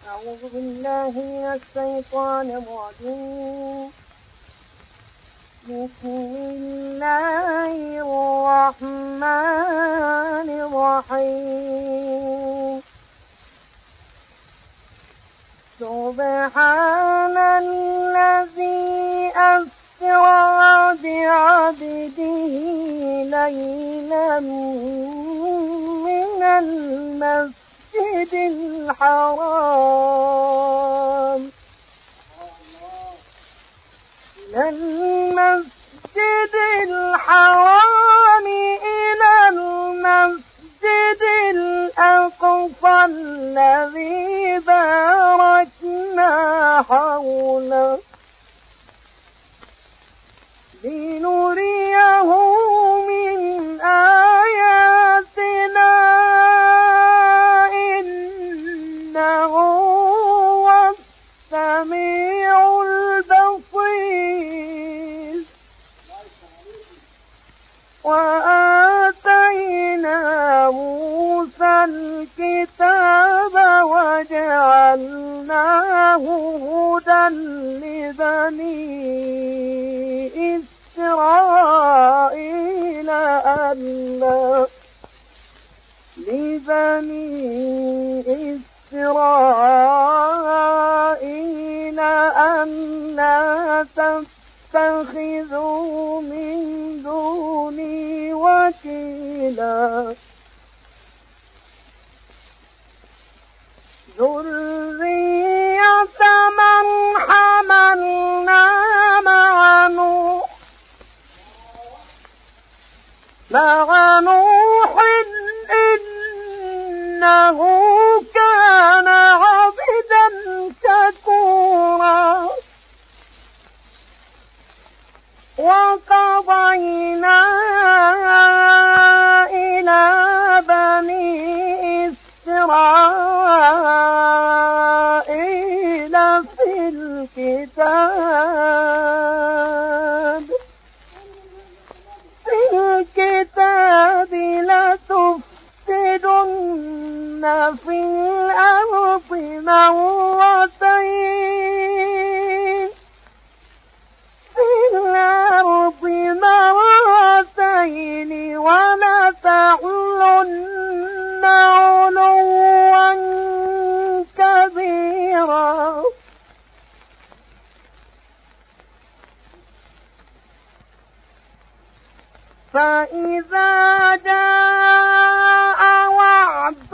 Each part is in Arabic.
أعوذ بالله من الشيطان الرجيم. بسم الله الرحمن الرحيم. سبحان الذي أسرى بعبده ليلا من المسجد الحرام إلى المسجد الحرام إلى المسجد الأقصى الذي باركنا حوله لنريه من آياتنا إنه هو السميع البصير. وآتينا موسى الكتاب وجعلناه هدى لبني إسرائيل ألا تتخذوا من دوني وكيلا ذرية من حملنا مع نوح إنه كان عبدا شكورا. وقضينا إلى بني إسرائيل في الكتاب لتفسدن في الأرض مرتين ولتعلن علوا كبيرا. فإذا جاء وعد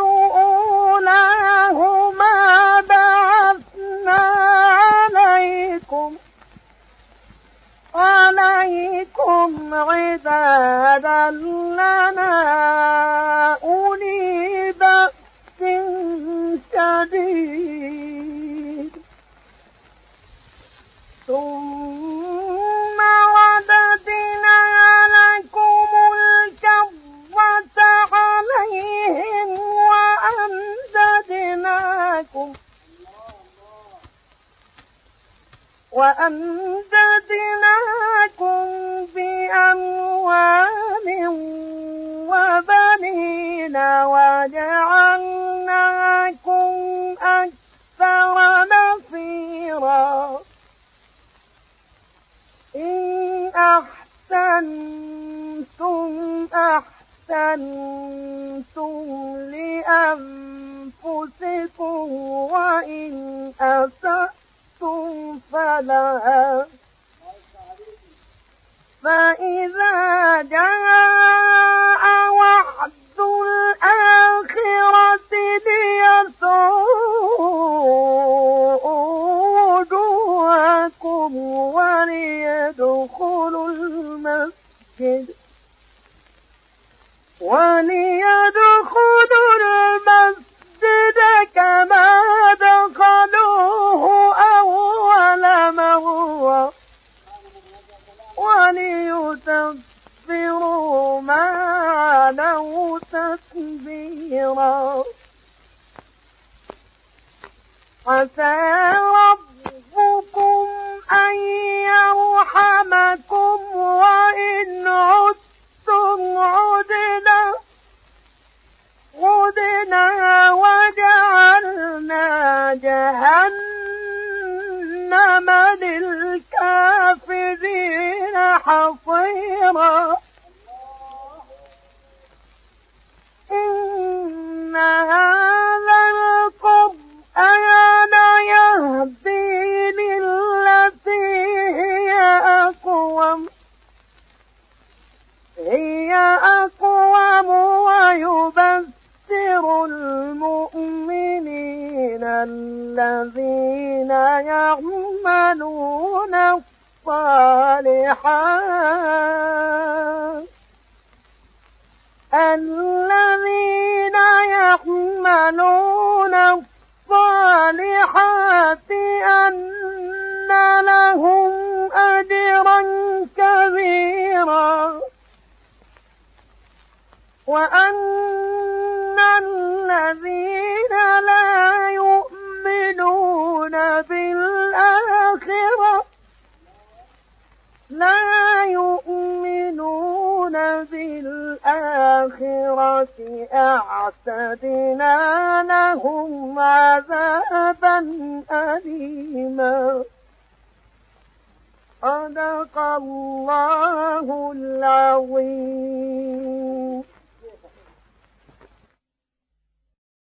أولاهما بعثنا عليكم عبادا لنا أولي بأس شديد ثم رددنا لكم الكرة عليهم وأمددناكم بأموال وبنين وجعلناكم أكثر نفيرا. إن أحسنتم لأنفسكم وإن أسأتم فلها. فإذا جاء وعد الآخرة ليسوءوا وجوهكم وليدخلوا المسجد كما دخلوه أول مرة وليتبروا ما علوا تتبيرا. عسى ربكم أن يرحمكم وإن عدتم عدنا وجعلنا جهنم للكافرين حصيرا إن هذا القرآن يهدي للتي هي أقوم ويبشر المؤمنين الذين يعملون الصالحات أن لهم أجرا كبيرا وأن الذين لا يؤمنون بالآخرة أعتدنا لهم عذابا أليما. صدق الله العظيم.